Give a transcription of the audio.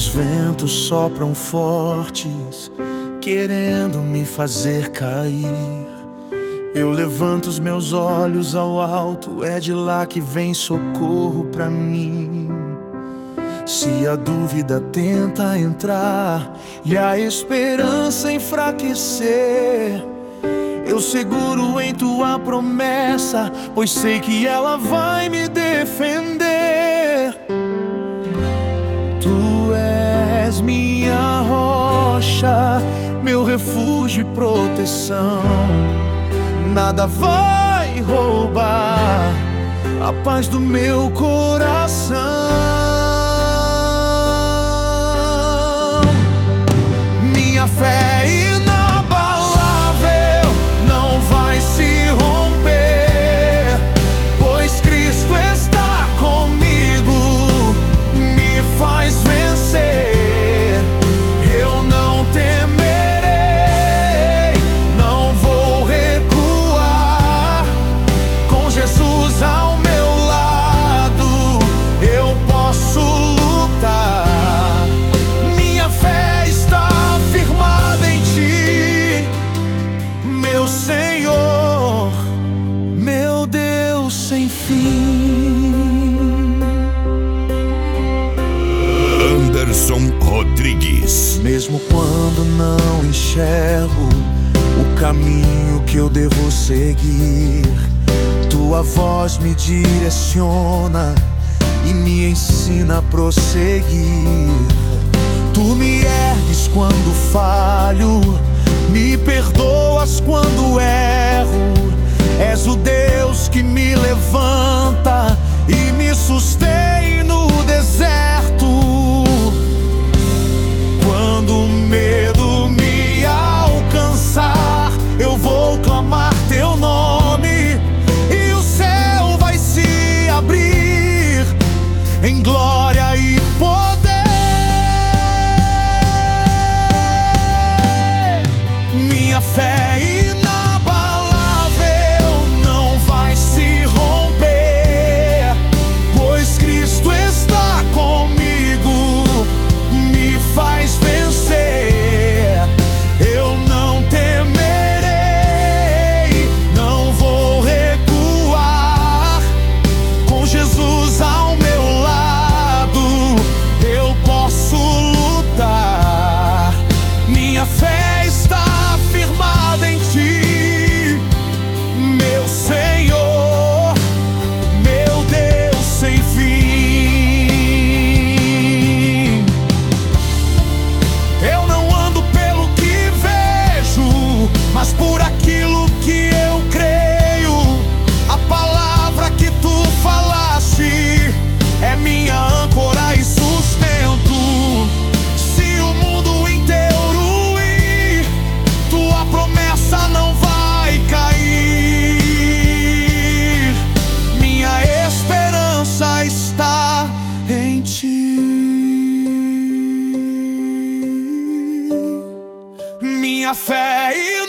Os ventos sopram fortes, querendo me fazer cair. Eu levanto os meus olhos ao alto, é de lá que vem socorro pra mim. Se a dúvida tenta entrar e a esperança enfraquecer, eu seguro em tua promessa, pois sei que ela vai me defender. Tu és minha rocha, meu refúgio e proteção. Nada vai roubar a paz do meu coração. Minha fé inabalável não vai se romper, pois Cristo está comigo, me faz vencer. Eu não temerei, não vou recuar. Com Jesus ao meu lado, eu posso lutar. Minha fé está firmada em ti, meu Senhor, meu Deus sem fim. Anderson Rodrigues. Mesmo quando não enxergo o caminho que eu devo seguir, tua voz me direciona e me ensina a prosseguir. Tu me ergues quando falho, me perdoas quando erro. És o Deus que me levanta e me sustém no deserto. Quando o medo me alcançar, eu vou clamar teu nome e o céu vai se abrir em glória e poder. Minha fé inabalável não vai se romper, pois Cristo está comigo, me faz vencer. Eu não temerei, não vou recuar. Com Jesus ao meu lado, eu posso lutar. Minha fé está firmada em ti, meu Senhor, meu Deus sem fim. Eu não ando pelo que vejo, mas por aquilo que eu creio. A palavra que tu falaste é minha âncora e sustento. Se o mundo inteiro ir, tua promessa não vai cair. Minha esperança está em ti. Minha fé